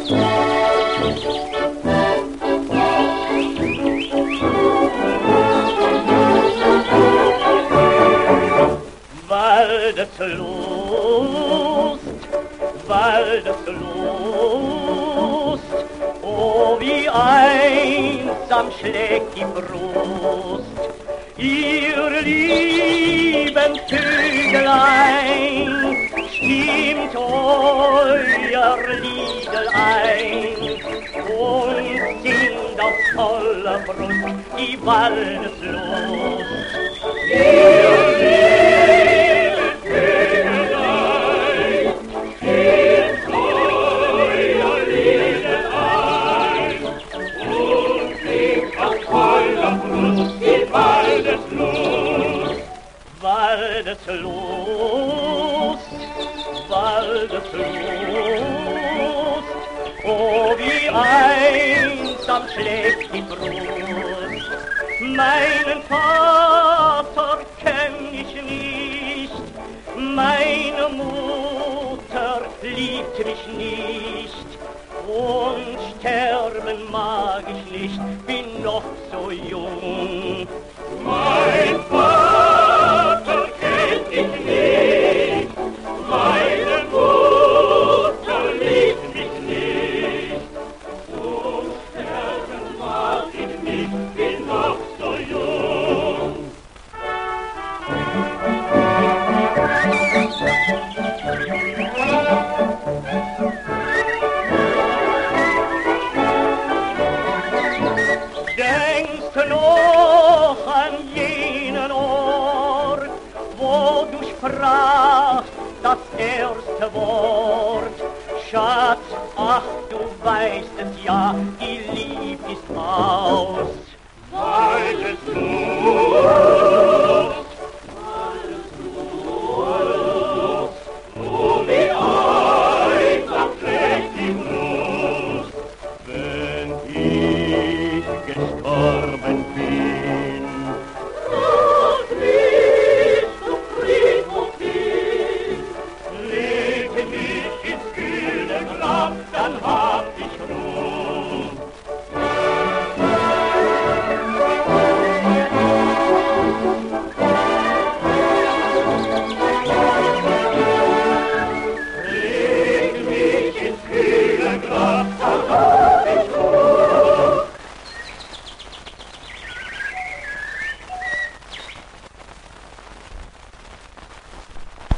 Waldeslust, oh wie einsam schlägt die Brust, ihr lieben Vögelein, stimmt euer Liedel ein und singt auf voller Brust die Waldeslust. Ihr lieben Vögelein, stimmt euer Liedel ein und singt auf voller Brust die Waldeslust. Waldeslust, Waldeslust, oh wie einsam schlägt die Brust. Meinen Vater kenn ich nicht, meine Mutter liebt mich nicht, und sterben mag ich nicht, bin noch so jung. Mein Vater kenn ich nicht, meine Mutter liebt mich nicht, und sterben mag ich nicht, bin noch so jung. Denkst du noch an jenen Ort, wo du sprachst das erste Wort? Schatz, ach, du weißt es ja, die Lieb ist aus. Weißt du?